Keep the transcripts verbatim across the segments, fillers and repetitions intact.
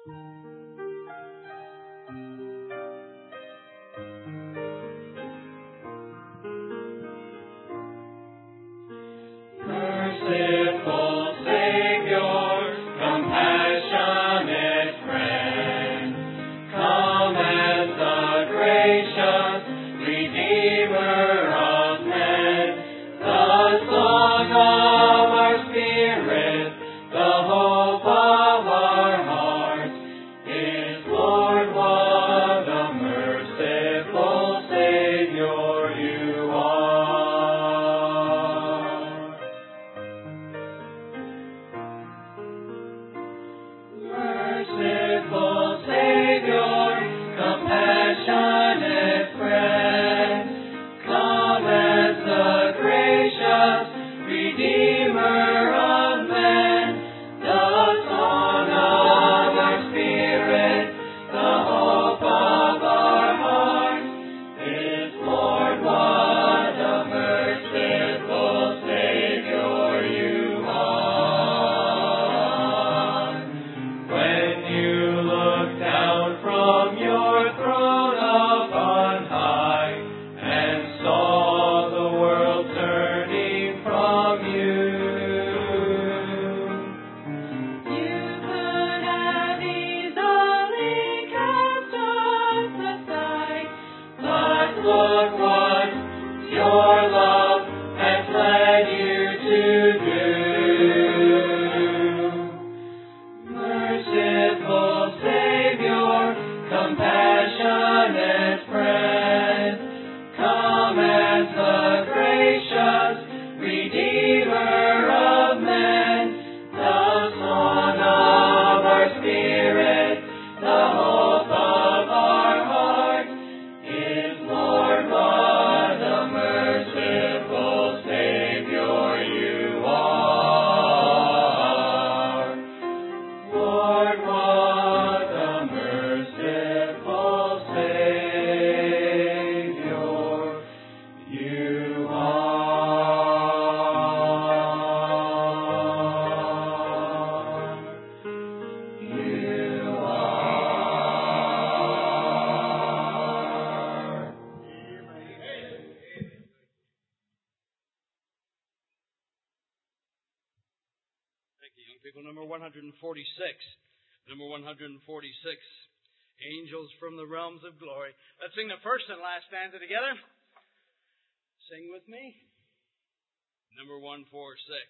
Merciful Savior, compassionate friend, come as the gracious Redeemer of men, the song of our spirit, the hope of our heart, is Lord, what a merciful Savior you are. Merciful Savior, compassionate friend, come as the gracious Redeemer of men, the song of our spirit, the hope of our heart, is Lord, what a merciful Savior you are. When you look down from your throne upon high and saw the world turning from you, you could have easily cast us aside, but look what your love has led you to do. Merciful Savior, compassionate friend, come as the gracious Redeemer of men, the song of our spirit, the hope of our heart, is Lord, what a merciful Savior you are. Lord, what a merciful Savior you are. You are. Thank you, young people. Number one forty-six. Number one forty-six. Angels from the realms of glory. Let's sing the first and last stanza together. Sing with me. Number one forty-six.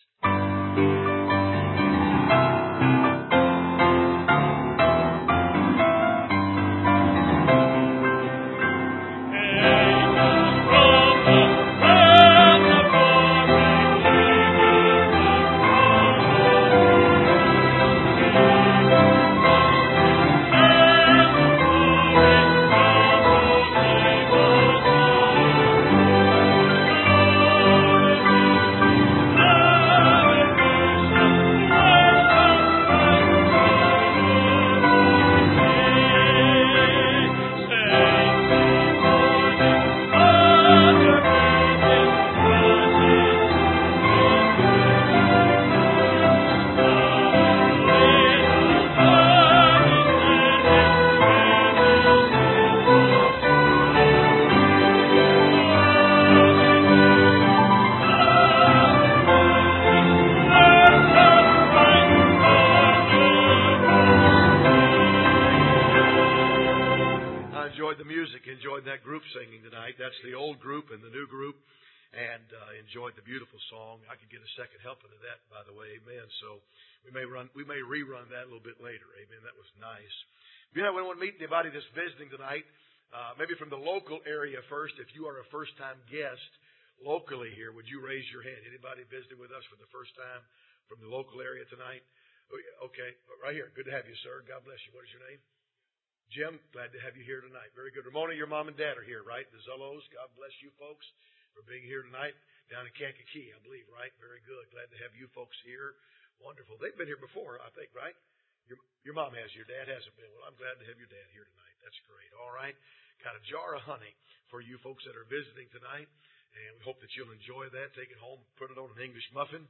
I enjoyed the music, enjoyed that group singing tonight. That's the old group and the new group, and uh, enjoyed the beautiful song. I could get a second helping of that, by the way, amen. So we may run, we may rerun that a little bit later, amen. That was nice. You know, we want to meet anybody that's visiting tonight, uh, maybe from the local area first. If you are a first-time guest locally here, would you raise your hand? Anybody visiting with us for the first time from the local area tonight? Okay, right here. Good to have you, sir. God bless you. What is your name? Jim, glad to have you here tonight. Very good. Ramona, your mom and dad are here, right? The Zullos. God bless you folks for being here tonight down in Kankakee, I believe, right? Very good. Glad to have you folks here. Wonderful. They've been here before, I think, right? Your your mom has. Your dad hasn't been. Well, I'm glad to have your dad here tonight. That's great. All right. Got a jar of honey for you folks that are visiting tonight, and we hope that you'll enjoy that. Take it home, put it on an English muffin,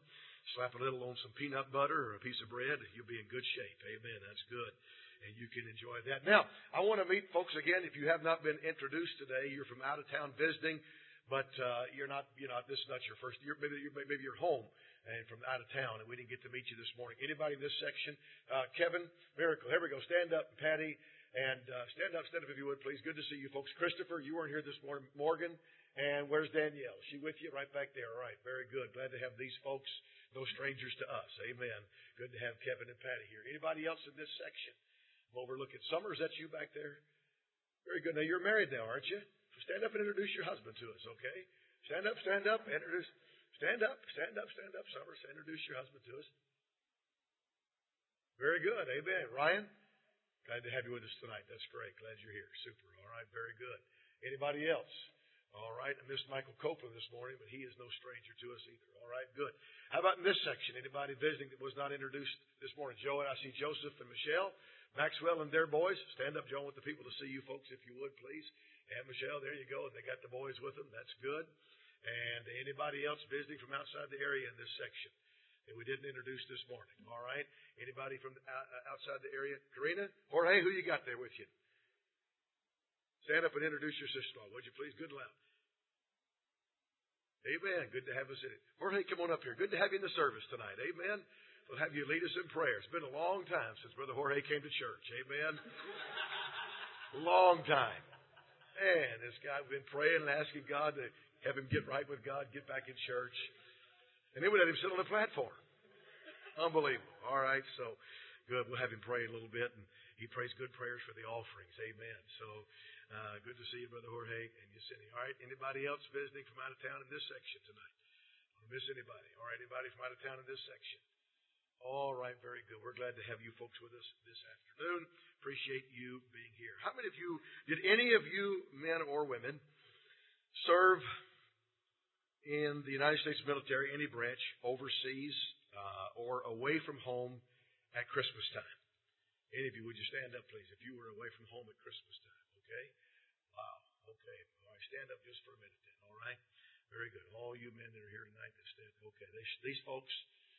slap a little on some peanut butter or a piece of bread, you'll be in good shape. Amen. That's good. And you can enjoy that. Now, I want to meet folks again. If you have not been introduced today, you're from out of town visiting, but uh, you're not, you know, this is not your first. You're, maybe, you're, maybe you're home and from out of town, and we didn't get to meet you this morning. Anybody in this section? Uh, Kevin, Miracle. Here we go. Stand up, Patty, and uh, stand up, stand up if you would, please. Good to see you folks. Christopher, you weren't here this morning. Morgan, and where's Danielle? She with you? Right back there. All right. Very good. Glad to have these folks, no strangers to us. Amen. Good to have Kevin and Patty here. Anybody else in this section? I'm overlooking Summer. Is that you back there? Very good. Now, you're married now, aren't you? So stand up and introduce your husband to us, okay? Stand up, stand up, introduce. Stand up, stand up, stand up, Summer. Introduce your husband to us. Very good. Amen. Ryan, glad to have you with us tonight. That's great. Glad you're here. Super. All right. Very good. Anybody else? All right. I missed Michael Copeland this morning, but he is no stranger to us either. All right. Good. How about in this section? Anybody visiting that was not introduced this morning? Joe, and I see Joseph and Michelle. Maxwell and their boys. Stand up, Joe. I want the people to see you folks, if you would, please. And Michelle, there you go. They got the boys with them. That's good. And anybody else visiting from outside the area in this section that we didn't introduce this morning? All right. Anybody from outside the area? Karina? Jorge, who you got there with you? Stand up and introduce your sister-in-law, would you please? Good and loud. Amen. Good to have us in it. Jorge, come on up here. Good to have you in the service tonight. Amen. We'll have you lead us in prayer. It's been a long time since Brother Jorge came to church. Amen. Long time. Man, this guy, we've been praying and asking God to have him get right with God, get back in church. And then we let him sit on the platform. Unbelievable. All right, so good. We'll have him pray a little bit. And he prays good prayers for the offerings. Amen. So uh, good to see you, Brother Jorge and Yesenia. All right, anybody else visiting from out of town in this section tonight? Don't miss anybody. All right, anybody from out of town in this section? All right, very good. We're glad to have you folks with us this afternoon. Appreciate you being here. How many of you, did any of you, men or women, serve in the United States military, any branch, overseas uh, or away from home at Christmas time? Any of you, would you stand up, please, if you were away from home at Christmas time? Okay? Wow. Okay. All right, stand up just for a minute then, all right? Very good. All you men that are here tonight that stand, okay. They, these folks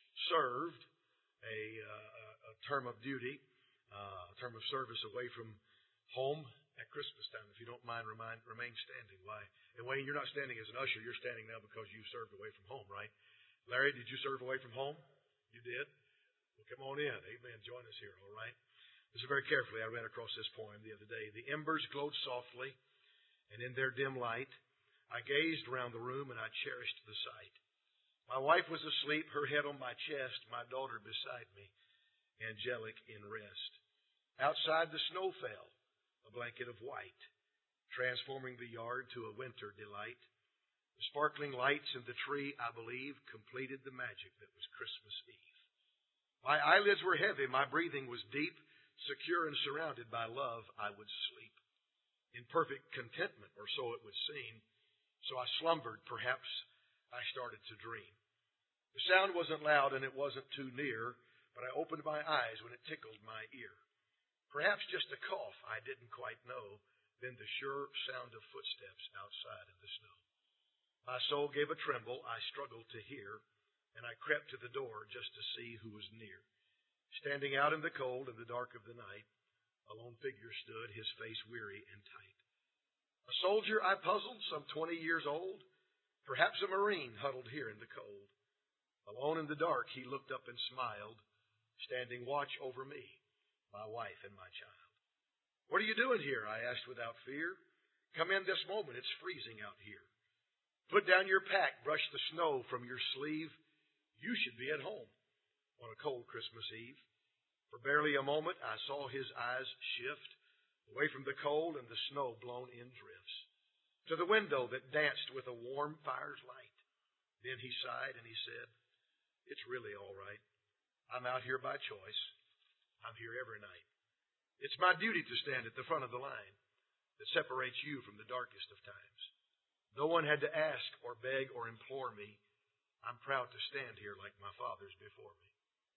served A, uh, a term of duty, uh, a term of service away from home at Christmas time. If you don't mind, remind, remain standing. Why? And Wayne, you're not standing as an usher. You're standing now because you served away from home, right? Larry, did you serve away from home? You did? Well, come on in. Amen. Join us here, all right? Listen very carefully. I ran across this poem the other day. The embers glowed softly, and in their dim light, I gazed around the room, and I cherished the sight. My wife was asleep, her head on my chest, my daughter beside me, angelic in rest. Outside the snow fell, a blanket of white, transforming the yard to a winter delight. The sparkling lights in the tree, I believe, completed the magic that was Christmas Eve. My eyelids were heavy, my breathing was deep, secure and surrounded by love, I would sleep. In perfect contentment, or so it would seem. So I slumbered, perhaps I started to dream. The sound wasn't loud and it wasn't too near, but I opened my eyes when it tickled my ear. Perhaps just a cough, I didn't quite know, then the sure sound of footsteps outside in the snow. My soul gave a tremble, I struggled to hear, and I crept to the door just to see who was near. Standing out in the cold, in the dark of the night, a lone figure stood, his face weary and tight. A soldier, I puzzled, some twenty years old, perhaps a Marine huddled here in the cold. Alone in the dark, he looked up and smiled, standing watch over me, my wife and my child. What are you doing here? I asked without fear. Come in this moment, it's freezing out here. Put down your pack, brush the snow from your sleeve. You should be at home on a cold Christmas Eve. For barely a moment, I saw his eyes shift away from the cold and the snow blown in drifts to the window that danced with a warm fire's light. Then he sighed and he said, it's really all right. I'm out here by choice. I'm here every night. It's my duty to stand at the front of the line that separates you from the darkest of times. No one had to ask or beg or implore me. I'm proud to stand here like my fathers before me.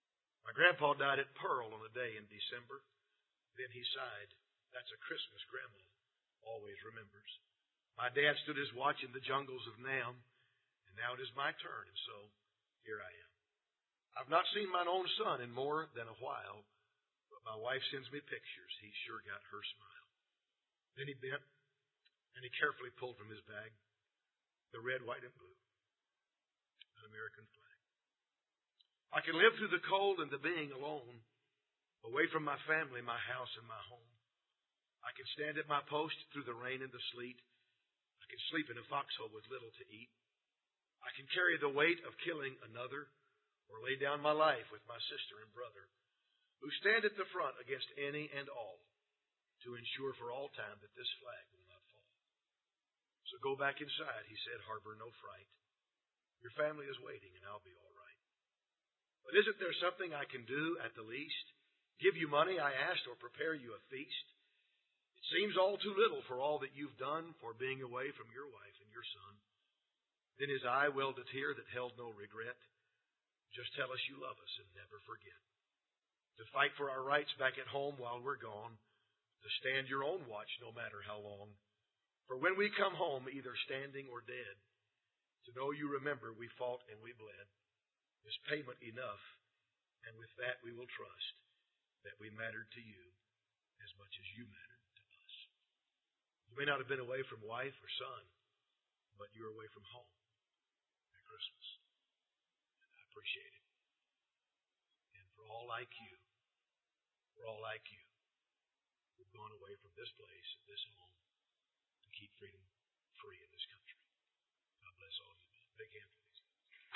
My grandpa died at Pearl on a day in December. Then he sighed. That's a Christmas Grandma always remembers. My dad stood his watch in the jungles of Nam, and now it is my turn, and so here I am. I've not seen mine own son in more than a while, but my wife sends me pictures. He's sure got her smile. Then he bent, and he carefully pulled from his bag the red, white, and blue, an American flag. I can live through the cold and the being alone, away from my family, my house, and my home. I can stand at my post through the rain and the sleet. I can sleep in a foxhole with little to eat. I can carry the weight of killing another, or lay down my life with my sister and brother, who stand at the front against any and all, to ensure for all time that this flag will not fall. So go back inside, he said, harbor no fright. Your family is waiting, and I'll be all right. But isn't there something I can do at the least? Give you money, I asked, or prepare you a feast? It seems all too little for all that you've done for being away from your wife and your son. Then his eye welled a tear that held no regret. Just tell us you love us and never forget. To fight for our rights back at home while we're gone. To stand your own watch no matter how long. For when we come home, either standing or dead, to know you remember we fought and we bled. Is payment enough? And with that we will trust that we mattered to you as much as you mattered to us. You may not have been away from wife or son, but you're away from home at Christmas. Appreciate it. And for all like you, for all like you, who've gone away from this place, this home, to keep freedom free in this country. God bless all of you. Big hand for these guys.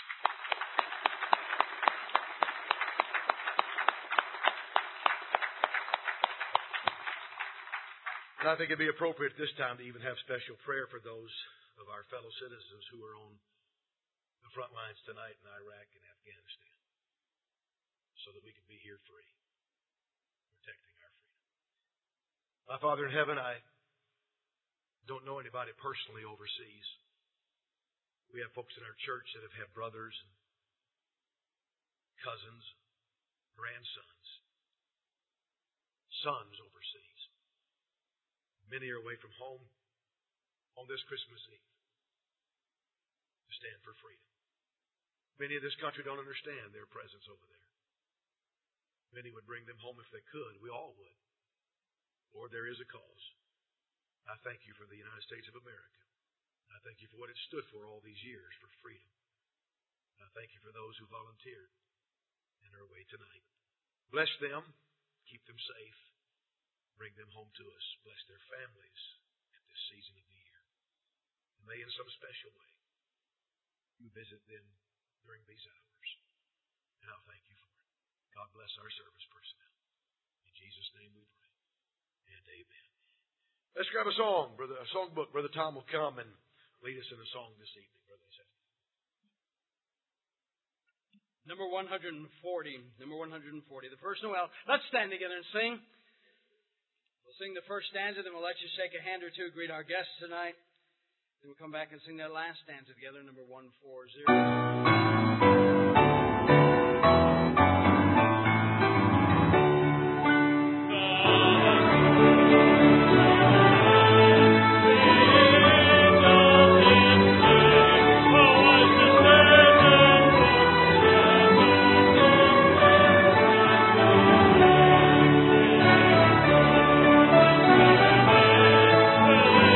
And I think it'd be appropriate at this time to even have special prayer for those of our fellow citizens who are on the front lines tonight in Iraq and Afghanistan, so that we can be here free, protecting our freedom. My Father in heaven, I don't know anybody personally overseas. We have folks in our church that have had brothers and cousins, grandsons, sons overseas. Many are away from home on this Christmas Eve to stand for freedom. Many of this country don't understand their presence over there. Many would bring them home if they could. We all would. Lord, there is a cause. I thank you for the United States of America. I thank you for what it stood for all these years, for freedom. I thank you for those who volunteered and are away tonight. Bless them. Keep them safe. Bring them home to us. Bless their families at this season of the year. And may in some special way you visit them during these hours. And I'll thank you for it. God bless our service personnel. In Jesus' name we pray. And amen. Let's grab a song, brother, a songbook. Brother Tom will come and lead us in a song this evening, brother. Number one hundred forty. Number one hundred forty. The first Noel. Let's stand together and sing. We'll sing the first stanza, then we'll let you shake a hand or two, greet our guests tonight. Then we'll come back and sing that last stanza together, number one forty.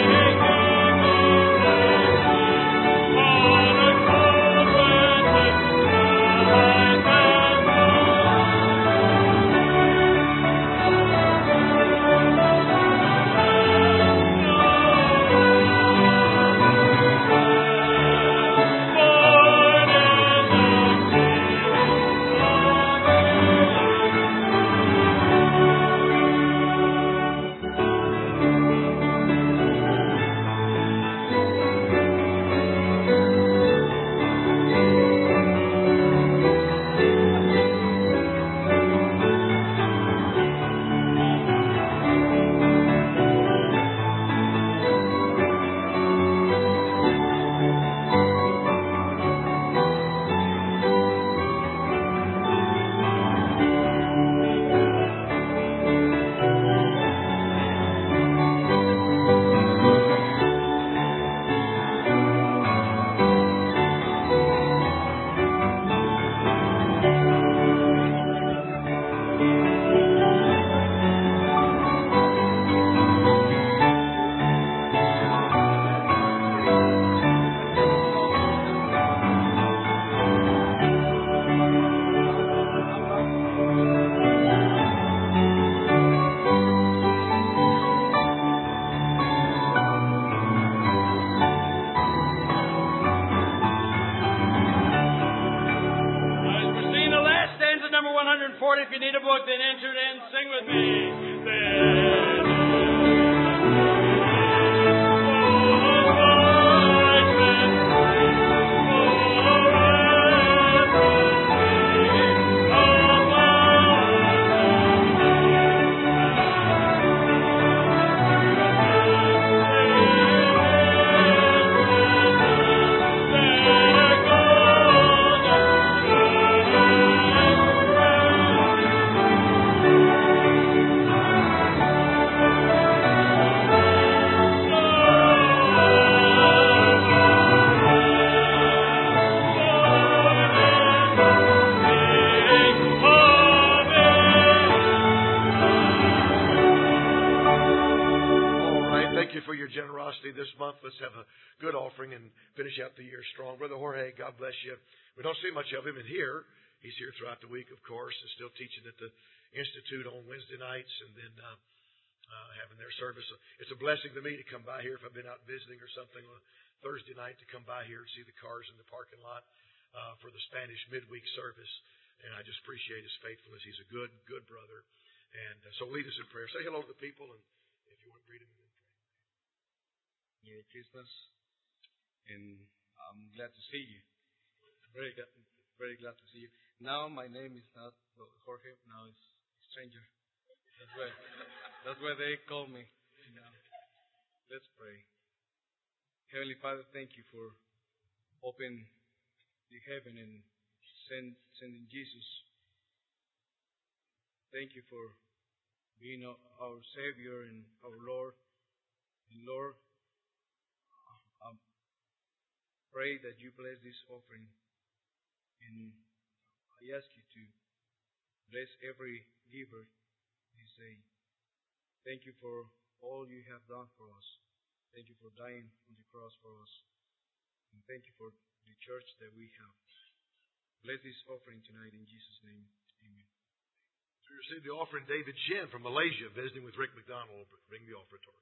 Thank you. Sing with me. There this month. Let's have a good offering and finish out the year strong. Brother Jorge, God bless you. We don't see much of him in here. He's here throughout the week, of course, and still teaching at the Institute on Wednesday nights and then uh, uh, having their service. It's a blessing to me to come by here if I've been out visiting or something on a Thursday night, to come by here and see the cars in the parking lot uh, for the Spanish midweek service. And I just appreciate his faithfulness. He's a good, good brother. And uh, so lead us in prayer. Say hello to the people, and if you want to greet them. Merry Christmas, and I'm glad to see you. Very glad, very glad to see you. Now my name is not Jorge. Now it's stranger. That's why, that's why they call me. Now, let's pray. Heavenly Father, thank you for opening the heaven and send, sending Jesus. Thank you for being our Savior and our Lord. And Lord, I pray that you bless this offering, and I ask you to bless every giver this day. Thank you for all you have done for us. Thank you for dying on the cross for us, and thank you for the church that we have. Bless this offering tonight in Jesus' name. Amen. We received the offering, David Shin from Malaysia, visiting with Rick McDonald. Bring the offertory.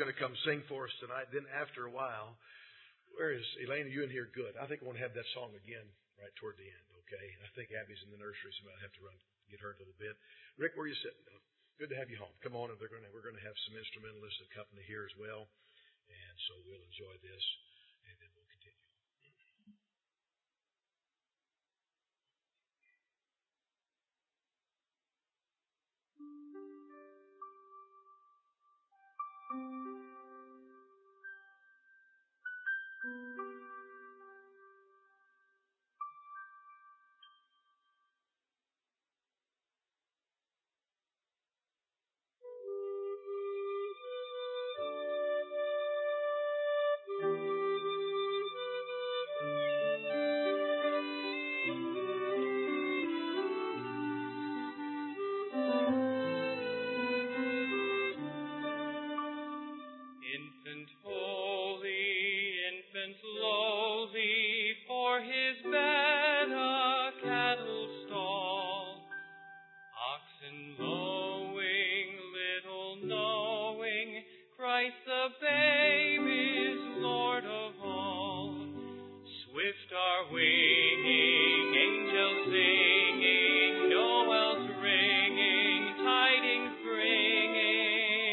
going to come sing for us tonight. Then after a while, where is Elaine? Are you in here? Good. I think I want to have that song again right toward the end, okay? I think Abby's in the nursery, so I might have to run get her a little bit. Rick, where are you sitting? Good to have you home. Come on, and they're going to, we're going to have some instrumentalists accompany here as well. And so we'll enjoy this, and then we'll continue. Infant holy, infant lowly, for his bed a cattle stall. Oxen lowing, little knowing, Christ the babe is Lord of all. Swift are winging, angels singing, Noel's ringing, tidings bringing.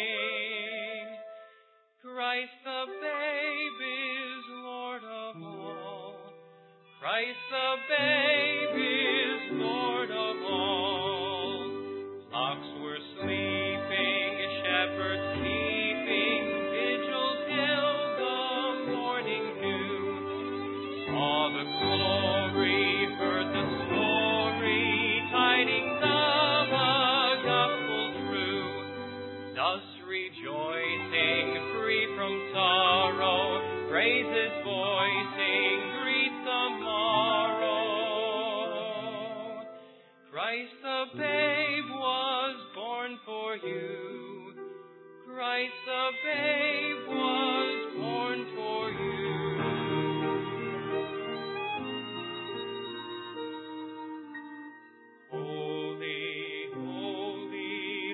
Christ the babe is Lord of all. Christ the babe is Lord of all. Flocks were sleeping, shepherds keeping, vigils till the morning knew. Saw the glory, heard the story, tidings of a gospel true. Thus rejoicing, free from sorrow, praises voicing, greet the morrow. Christ the babe was born for you. Christ the babe was born for you. Holy, holy,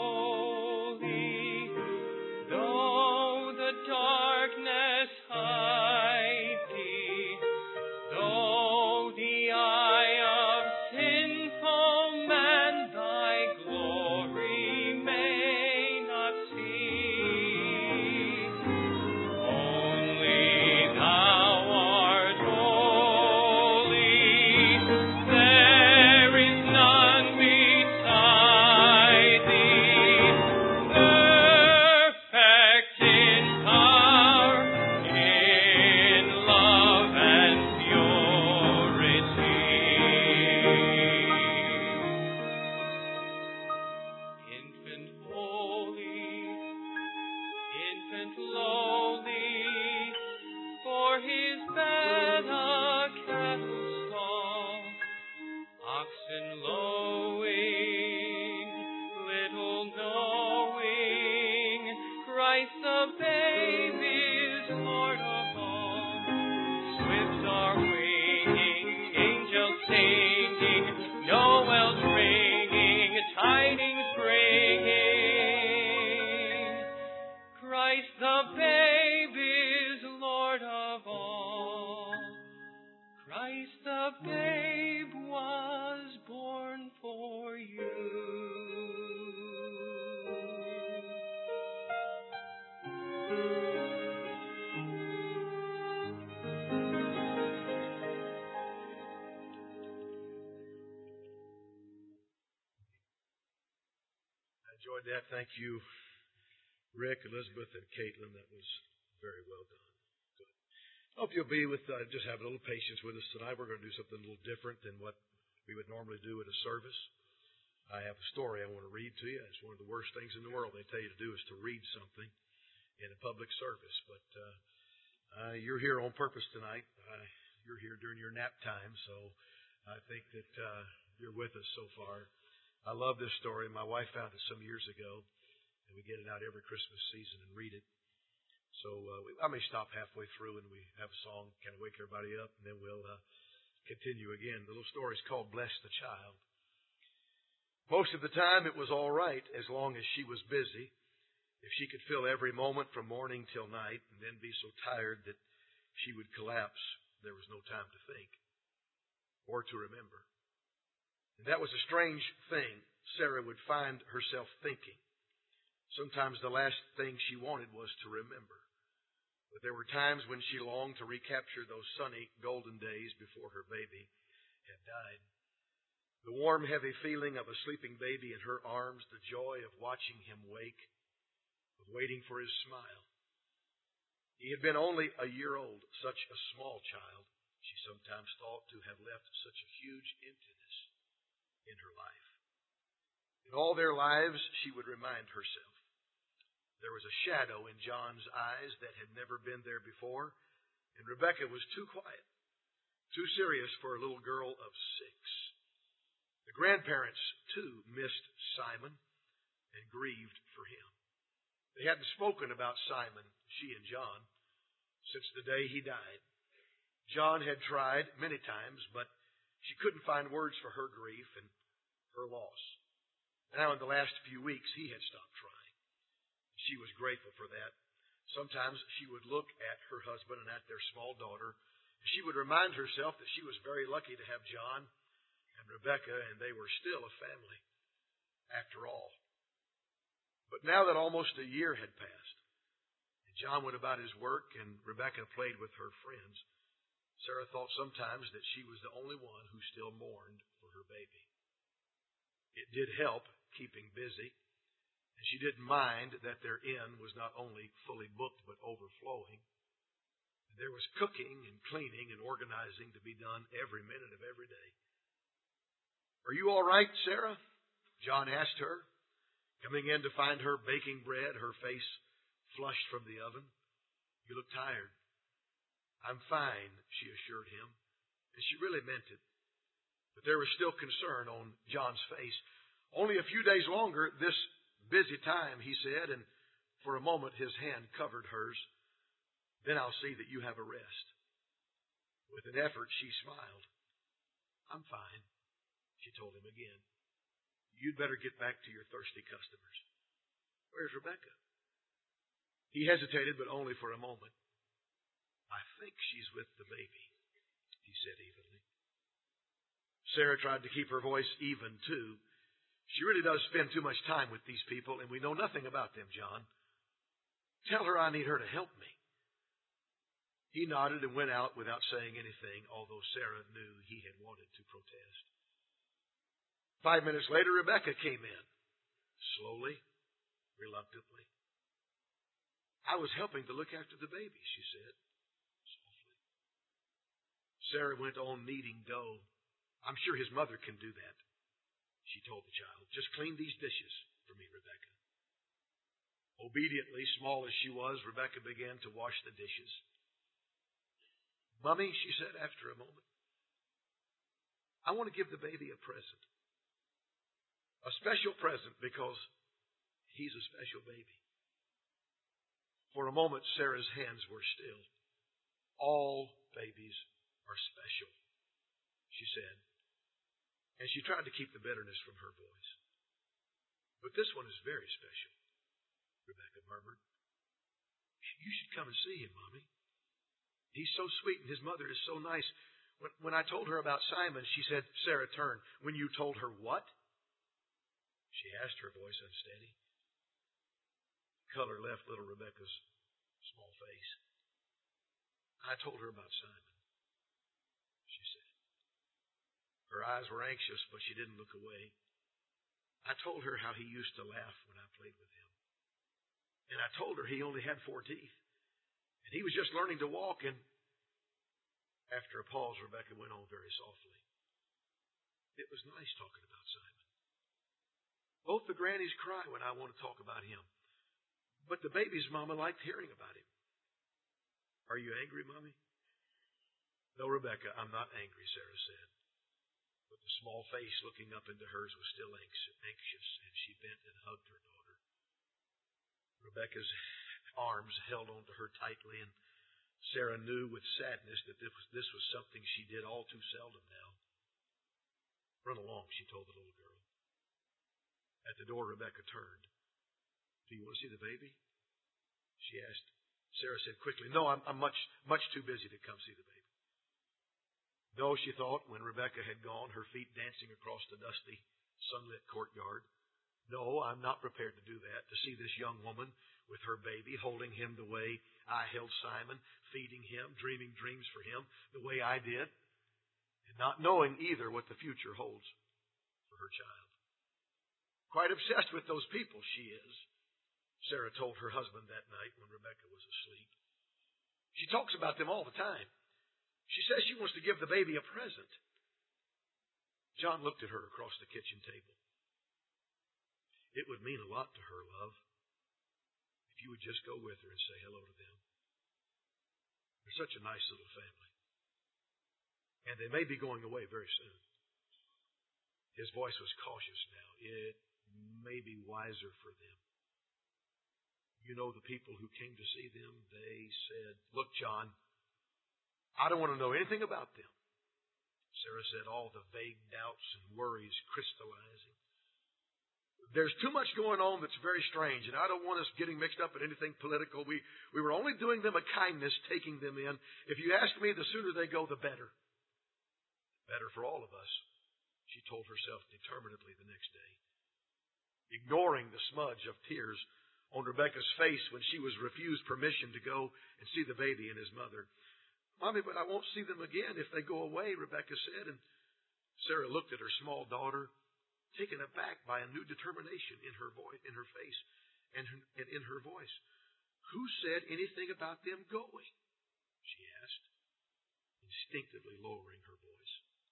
holy, though the darkness hide thee, though the eye of sinful man thy glory may not see, only thou art holy, there is none beside thee, perfect in power, in love and purity. Infant holy, infant lowly, for his bed a cattle stall. Oxen lowing, little knowing, Christ the babe is Lord of all. Swift are winging, angels singing, Noel's ringing, tidings bringing. Christ the babe is Lord of all. Christ the babe was born for you. I enjoyed that. Thank you, Rick, Elizabeth, and Caitlin. That was very well done. Good. Hope you'll be with, uh, just have a little patience with us tonight. We're going to do something a little different than what we would normally do at a service. I have a story I want to read to you. It's one of the worst things in the world they tell you to do is to read something in a public service. But uh, uh, you're here on purpose tonight. Uh, you're here during your nap time, so I think that uh, you're with us so far. I love this story. My wife found it some years ago, and we get it out every Christmas season and read it. So uh, we, I may stop halfway through and we have a song, kind of wake everybody up, and then we'll uh, continue again. The little story is called Bless the Child. Most of the time it was all right as long as she was busy. If she could fill every moment from morning till night and then be so tired that she would collapse, there was no time to think or to remember. And that was a strange thing Sarah would find herself thinking. Sometimes the last thing she wanted was to remember. But there were times when she longed to recapture those sunny, golden days before her baby had died. The warm, heavy feeling of a sleeping baby in her arms, the joy of watching him wake, of waiting for his smile. He had been only a year old, such a small child, she sometimes thought to have left such a huge emptiness in her life. In all their lives, she would remind herself, there was a shadow in John's eyes that had never been there before, and Rebecca was too quiet, too serious for a little girl of six. The grandparents, too, missed Simon and grieved for him. They hadn't spoken about Simon, she and John, since the day he died. John had tried many times, but she couldn't find words for her grief and her loss. Now, in the last few weeks, he had stopped trying. She was grateful for that. Sometimes she would look at her husband and at their small daughter. She would remind herself that she was very lucky to have John and Rebecca, and they were still a family, after all. But now that almost a year had passed, and John went about his work and Rebecca played with her friends, Sarah thought sometimes that she was the only one who still mourned for her baby. It did help keeping busy. And she didn't mind that their inn was not only fully booked but overflowing. There was cooking and cleaning and organizing to be done every minute of every day. Are you all right, Sarah? John asked her, coming in to find her baking bread, her face flushed from the oven. You look tired. I'm fine, she assured him, and she really meant it. But there was still concern on John's face. Only a few days longer, this busy time, he said, and for a moment his hand covered hers. Then I'll see that you have a rest. With an effort, she smiled. I'm fine, she told him again. You'd better get back to your thirsty customers. Where's Rebecca? He hesitated, but only for a moment. I think she's with the baby, he said evenly. Sarah tried to keep her voice even, too. She really does spend too much time with these people, and we know nothing about them, John. Tell her I need her to help me. He nodded and went out without saying anything, although Sarah knew he had wanted to protest. Five minutes later, Rebecca came in, slowly, reluctantly. I was helping to look after the baby, she said, softly. Sarah went on kneading dough. I'm sure his mother can do that, she told the child. Just clean these dishes for me, Rebecca. Obediently, small as she was, Rebecca began to wash the dishes. Mummy, she said after a moment, I want to give the baby a present. A special present because he's a special baby. For a moment, Sarah's hands were still. All babies are special, she said. And she tried to keep the bitterness from her voice. But this one is very special, Rebecca murmured. You should come and see him, Mommy. He's so sweet and his mother is so nice. When, when I told her about Simon, she said, Sarah turned. When you told her what? She asked, her voice unsteady. Color left little Rebecca's small face. I told her about Simon, she said. Her eyes were anxious, but she didn't look away. I told her how he used to laugh when I played with him. And I told her he only had four teeth. And he was just learning to walk, and after a pause, Rebecca went on very softly. It was nice talking about Simon. Both the grannies cry when I want to talk about him. But the baby's mama liked hearing about him. Are you angry, Mommy? No, Rebecca, I'm not angry, Sarah said. But the small face looking up into hers was still anxious, and she bent and hugged her daughter. Rebecca's arms held onto her tightly, and Sarah knew with sadness that this was, this was something she did all too seldom now. Run along, she told the little girl. At the door, Rebecca turned. Do you want to see the baby? She asked. Sarah said quickly, no, I'm, I'm much, much too busy to come see the baby. No, she thought, when Rebekah had gone, her feet dancing across the dusty, sunlit courtyard. No, I'm not prepared to do that, to see this young woman with her baby, holding him the way I held Simon, feeding him, dreaming dreams for him, the way I did, and not knowing either what the future holds for her child. Quite obsessed with those people, she is, Sarah told her husband that night when Rebekah was asleep. She talks about them all the time. She says she wants to give the baby a present. John looked at her across the kitchen table. It would mean a lot to her, love, if you would just go with her and say hello to them. They're such a nice little family. And they may be going away very soon. His voice was cautious now. It may be wiser for them. You know the people who came to see them, they said, look, John, I don't want to know anything about them. Sarah said, all the vague doubts and worries crystallizing. There's too much going on that's very strange, and I don't want us getting mixed up in anything political. We, we were only doing them a kindness, taking them in. If you ask me, the sooner they go, the better. Better for all of us, she told herself determinedly the next day, ignoring the smudge of tears on Rebekah's face when she was refused permission to go and see the baby and his mother. Mommy, but I won't see them again if they go away, Rebekah said. And Sarah looked at her small daughter, taken aback by a new determination in her voice, in her face, and, her, and in her voice. Who said anything about them going? She asked, instinctively lowering her voice.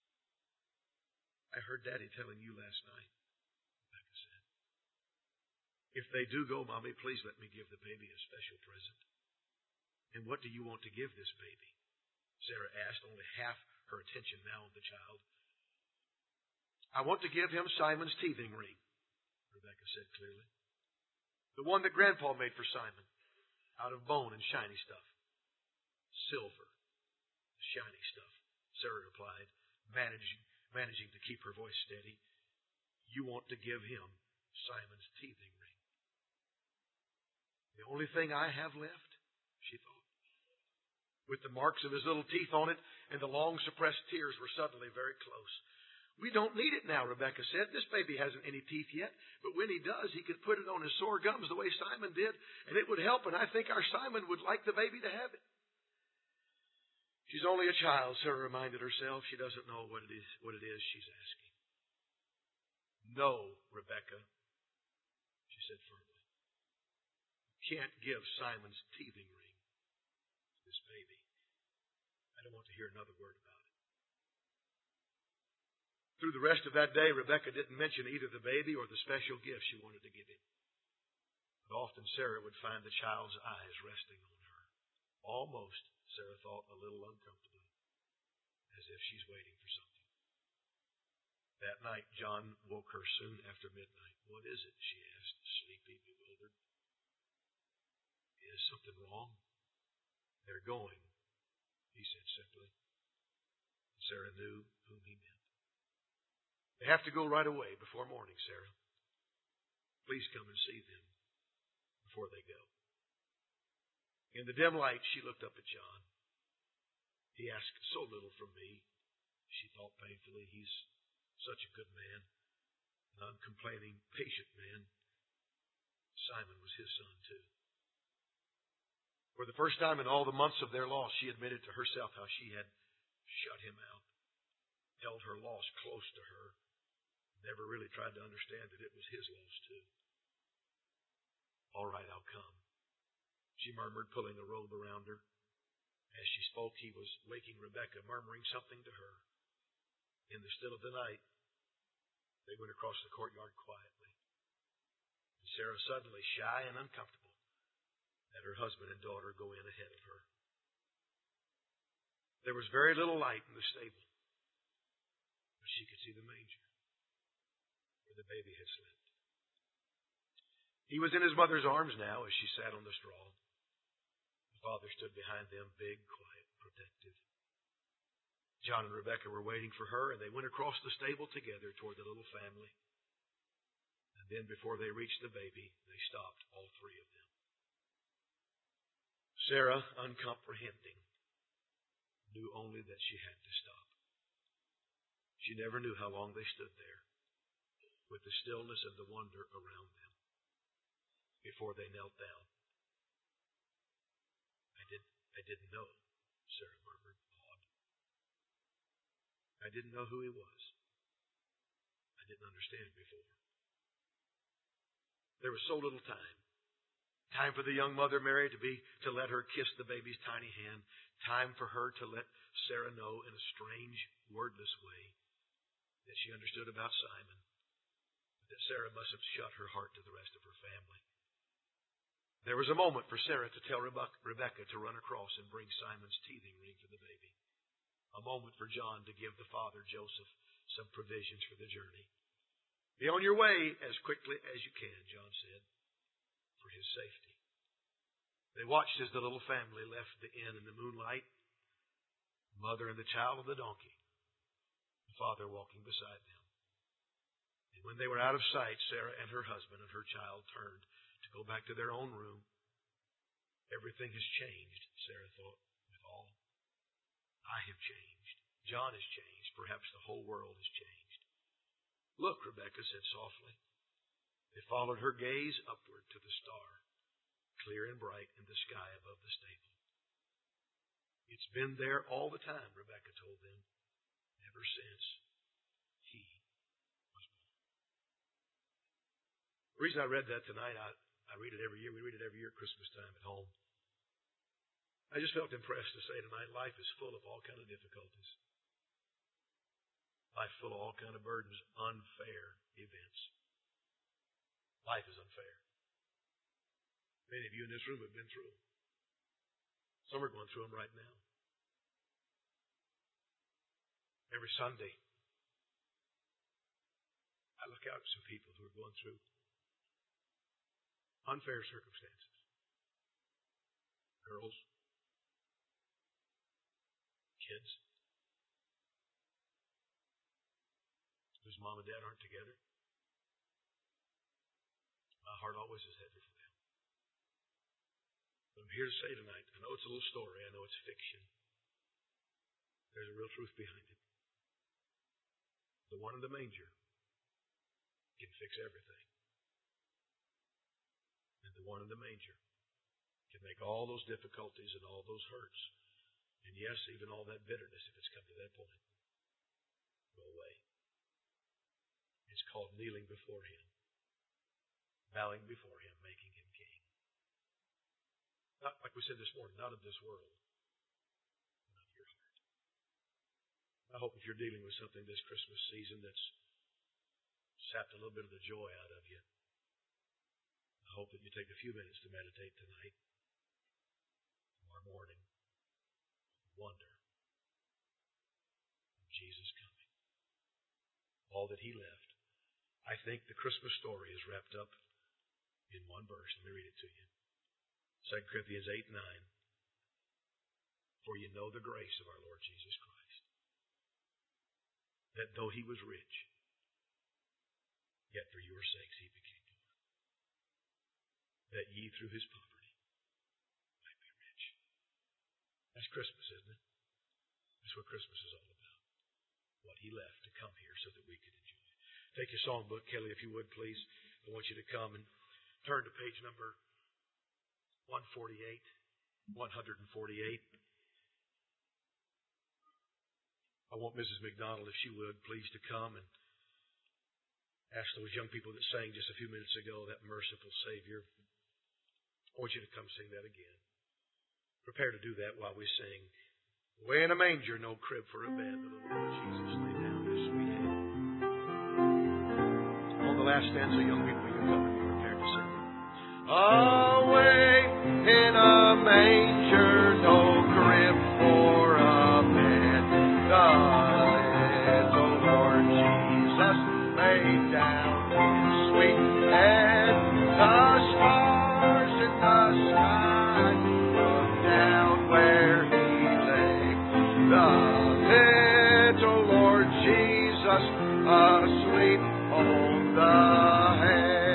I heard Daddy telling you last night, Rebekah said. If they do go, Mommy, please let me give the baby a special present. And what do you want to give this baby? Sarah asked, only half her attention now on the child. I want to give him Simon's teething ring, Rebekah said clearly. The one that Grandpa made for Simon, out of bone and shiny stuff. Silver, shiny stuff, Sarah replied, managing, managing to keep her voice steady. You want to give him Simon's teething ring. The only thing I have left, she thought. With the marks of his little teeth on it, and the long suppressed tears were suddenly very close. We don't need it now, Rebekah said. This baby hasn't any teeth yet, but when he does, he could put it on his sore gums the way Simon did, and it would help, and I think our Simon would like the baby to have it. She's only a child, Sarah reminded herself. She doesn't know what it is, what it is she's asking. No, Rebekah, she said firmly. You can't give Simon's teething ring to this baby. I don't want to hear another word about it. Through the rest of that day, Rebekah didn't mention either the baby or the special gift she wanted to give him. But often Sarah would find the child's eyes resting on her. Almost, Sarah thought, a little uncomfortably, as if she's waiting for something. That night, John woke her soon after midnight. What is it? She asked, sleepy, bewildered. Is something wrong? They're going, he said simply. Sarah knew whom he meant. They have to go right away before morning, Sarah. Please come and see them before they go. In the dim light, she looked up at John. He asked so little from me, she thought painfully. He's such a good man, an uncomplaining, patient man. Simon was his son, too. For the first time in all the months of their loss, she admitted to herself how she had shut him out, held her loss close to her, never really tried to understand that it was his loss, too. All right, I'll come, she murmured, pulling a robe around her. As she spoke, he was waking Rebekah, murmuring something to her. In the still of the night, they went across the courtyard quietly. And Sarah, suddenly shy and uncomfortable, let her husband and daughter go in ahead of her. There was very little light in the stable, but she could see the manger where the baby had slept. He was in his mother's arms now as she sat on the straw. The father stood behind them, big, quiet, protective. John and Rebekah were waiting for her, and they went across the stable together toward the little family. And And then before they reached the baby, they stopped, all three of them. Sarah, uncomprehending, knew only that she had to stop. She never knew how long they stood there with the stillness and the wonder around them before they knelt down. I, did, I didn't know, Sarah murmured, awed. I didn't know who he was. I didn't understand before. There was so little time. Time for the young mother Mary to be to let her kiss the baby's tiny hand. Time for her to let Sarah know in a strange, wordless way that she understood about Simon, but that Sarah must have shut her heart to the rest of her family. There was a moment for Sarah to tell Rebekah to run across and bring Simon's teething ring for the baby. A moment for John to give the father, Joseph, some provisions for the journey. Be on your way as quickly as you can, John said, for his safety. They watched as the little family left the inn in the moonlight, the mother and the child on the donkey, the father walking beside them. And when they were out of sight, Sarah and her husband and her child turned to go back to their own room. Everything has changed, Sarah thought, with all. I have changed. John has changed. Perhaps the whole world has changed. Look, Rebekah said softly. They followed her gaze upward to the star, clear and bright in the sky above the stable. It's been there all the time, Rebekah told them, ever since he was born. The reason I read that tonight, I, I read it every year. We read it every year at Christmas time at home. I just felt impressed to say tonight, life is full of all kinds of difficulties. Life full of all kinds of burdens, unfair events. Life is unfair. Many of you in this room have been through them. Some are going through them right now. Every Sunday, I look out at some people who are going through unfair circumstances. Girls, kids, whose mom and dad aren't together. My heart always is heavy for them. But I'm here to say tonight, I know it's a little story, I know it's fiction. There's a real truth behind it. The one in the manger can fix everything. And the one in the manger can make all those difficulties and all those hurts, and yes, even all that bitterness, if it's come to that point, go away. It's called kneeling before Him, bowing before Him, making Him King. Not, like we said this morning, not of this world, but of your heart. I hope if you're dealing with something this Christmas season that's sapped a little bit of the joy out of you, I hope that you take a few minutes to meditate tonight, tomorrow morning, wonder of Jesus coming. All that He left. I think the Christmas story is wrapped up in one verse. Let me read it to you. Second Corinthians eight nine. For you know the grace of our Lord Jesus Christ, that though He was rich, yet for your sakes He became poor, that ye through His poverty might be rich. That's Christmas, isn't it? That's what Christmas is all about. What He left to come here so that we could enjoy. Take your songbook, Kelly, if you would, please. I want you to come and turn to page number one forty-eight. one forty-eight. I want Missus McDonald, if she would, please, to come and ask those young people that sang just a few minutes ago, that merciful Savior. I want you to come sing that again. Prepare to do that while we sing. Way in a manger, no crib for a bed, the little Lord Jesus laid down His sweet head. On the last stanza, young people, you come and be prepared to sing. Away in a manger, no crib for a bed, the little Lord Jesus laid down His sweet head. The stars in the sky look down where He lay. The little Lord Jesus asleep on the hay.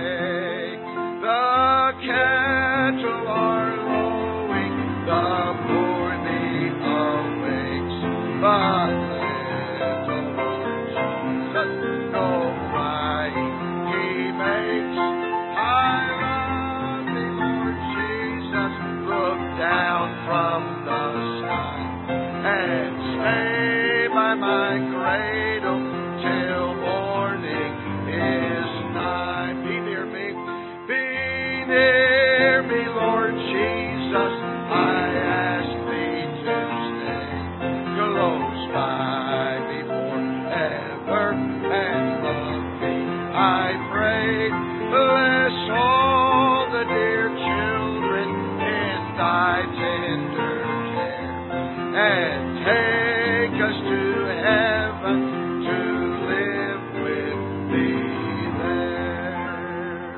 but little Lord Jesus, no crying He makes. I love Thee, Lord Jesus, look down from the sky and stay by my cradle till morning is nigh. Be near me, be near me, Lord Jesus, I ask Thee to stay close by me forever and love me, I pray. Bless all the dear children in Thy tender care, and take us to heaven to live with Thee there.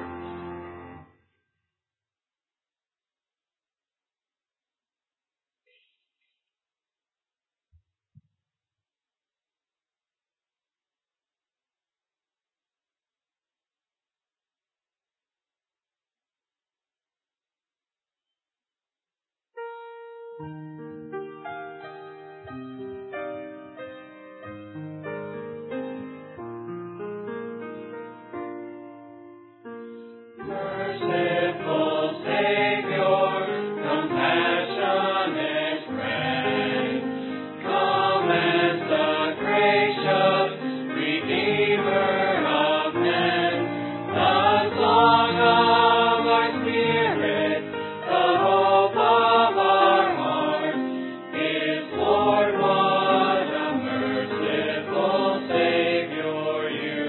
Merciful Savior, compassionate friend, come as the gracious Redeemer of men, the song of our spirit, the hope of our heart, is Lord, what a merciful Savior you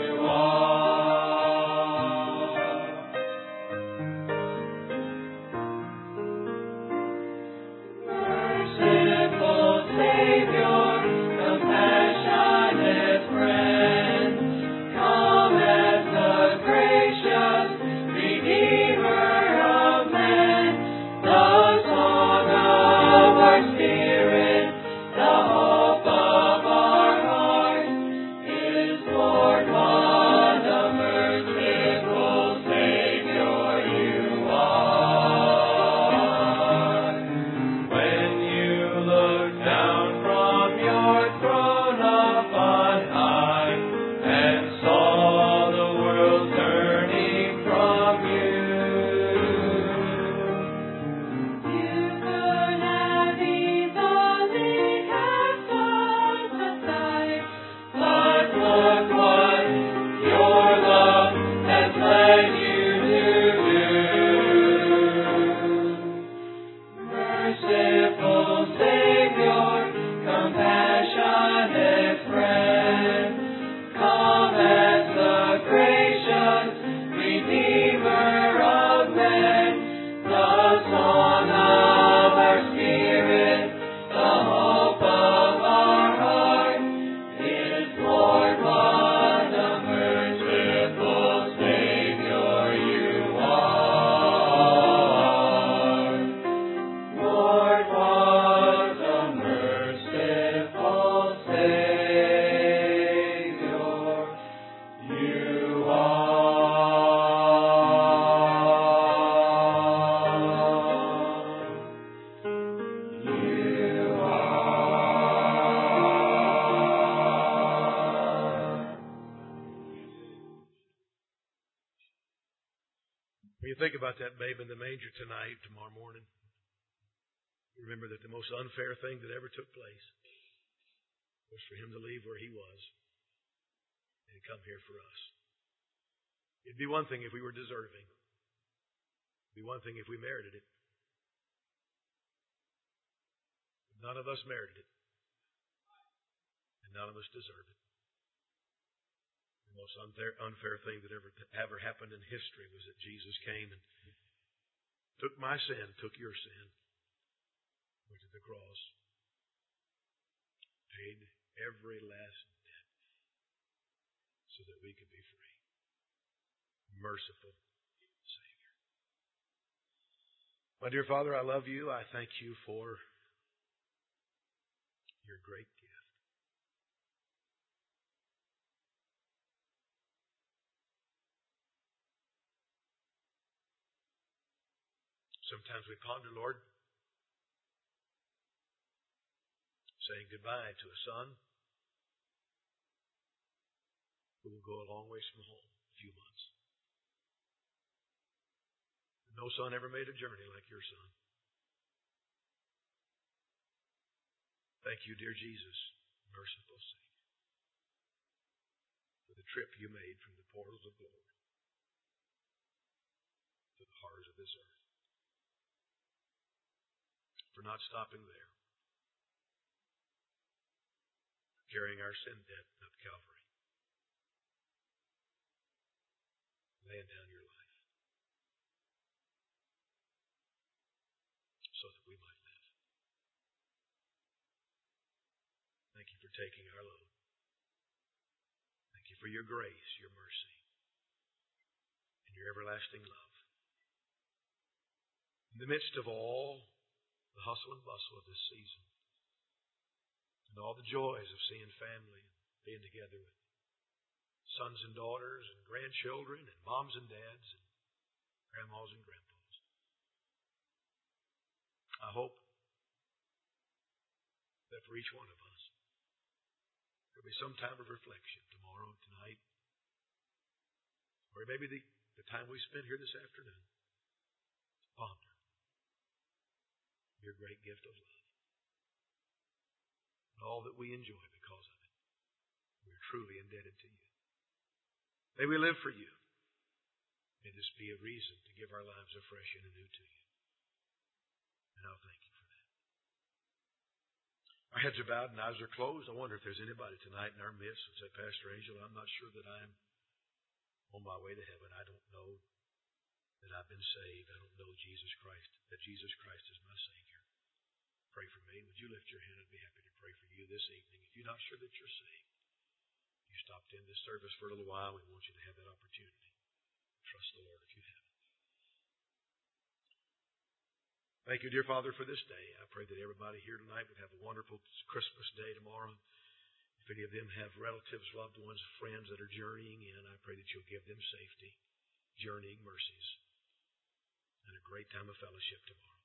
are. Merciful Savior, compassionate friend, come as the gracious Redeemer of men, the song of our spirit, the hope of our heart, is Lord, what a merciful Savior you are. When you look down from your throne up on high and saw the world turning from you, you could have easily cast us aside, but look what your love has led you to do. Merciful Savior, compassionate friend, come as the gracious Redeemer of men, the song of our spirit, the hope of our heart, is Lord, what a merciful Savior you are. Lord, what a merciful Savior you are. You are. When you think about that babe in the manger tonight, tomorrow morning, remember that the most unfair thing that ever took place was for Him to leave where He was and come here for us. It'd be one thing if we were deserving. It'd be one thing if we merited it. None of us merited it. And none of us deserve it. The most unfair, unfair thing that ever, ever happened in history was that Jesus came and took my sin, took your sin, went to the cross, paid every last debt so that we could be free. Merciful Savior. My dear Father, I love you. I thank you for your great gift. Sometimes we ponder, Lord, saying goodbye to a son who will go a long ways from home in a few months. No son ever made a journey like your son. Thank you, dear Jesus, merciful Savior, for the trip you made from the portals of glory to the horrors of this earth. For not stopping there, for carrying our sin debt up Calvary, laying down your life so that we might live. Thank you for taking our load. Thank you for your grace, your mercy, and your everlasting love. In the midst of all the hustle and bustle of this season, and all the joys of seeing family and being together with sons and daughters and grandchildren and moms and dads and grandmas and grandpas, I hope that for each one of us, there'll be some time of reflection tomorrow, tonight, or maybe the, the time we spend here this afternoon to ponder your great gift of love and all that we enjoy because of it. We're truly indebted to you. May we live for you. May this be a reason to give our lives afresh and anew to you. And I'll thank you for that. Our heads are bowed and eyes are closed. I wonder if there's anybody tonight in our midst who say, Pastor Angel, I'm not sure that I'm on my way to heaven. I don't know that I've been saved. I don't know Jesus Christ, that Jesus Christ is my Savior. Pray for me. Would you lift your hand? I'd be happy to pray for you this evening. If you're not sure that you're saved, you stopped in this service for a little while. We want you to have that opportunity. Trust the Lord if you haven't. Thank you, dear Father, for this day. I pray that everybody here tonight would have a wonderful Christmas day tomorrow. If any of them have relatives, loved ones, friends that are journeying in, I pray that you'll give them safety, journeying mercies, and a great time of fellowship tomorrow.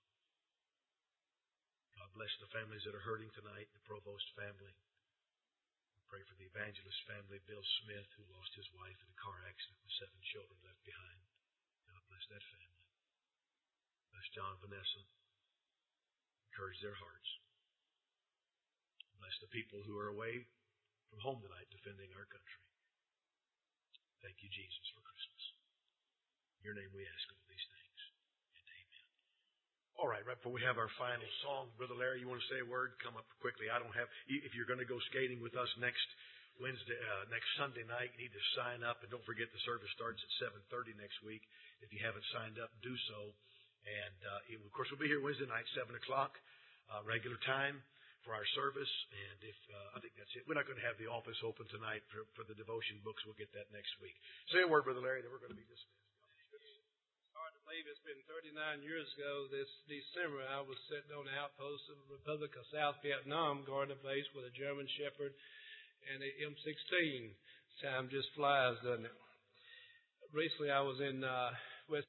God bless the families that are hurting tonight, the Provost family. I pray for the Evangelist family, Bill Smith, who lost his wife in a car accident with seven children left behind. God bless that family. Bless John and Vanessa. Encourage their hearts. Bless the people who are away from home tonight defending our country. Thank you, Jesus, for Christmas. In your name we ask all these things. And amen. All right, right before we have our final song, Brother Larry, you want to say a word? Come up quickly. I don't have, if you're going to go skating with us next Wednesday, uh, next Sunday night, you need to sign up. And don't forget the service starts at seven thirty next week. If you haven't signed up, do so. And, uh, it, of course, we'll be here Wednesday night, seven o'clock, uh, regular time for our service. And if, uh, I think that's it. We're not going to have the office open tonight for, for the devotion books. We'll get that next week. Say a word, Brother Larry, that we're going to be dismissed. It's hard to believe it's been thirty-nine years ago this December. I was sitting on the outpost of the Republic of South Vietnam, guarding a place with a German Shepherd and a M sixteen. Time just flies, doesn't it? Recently I was in, uh, West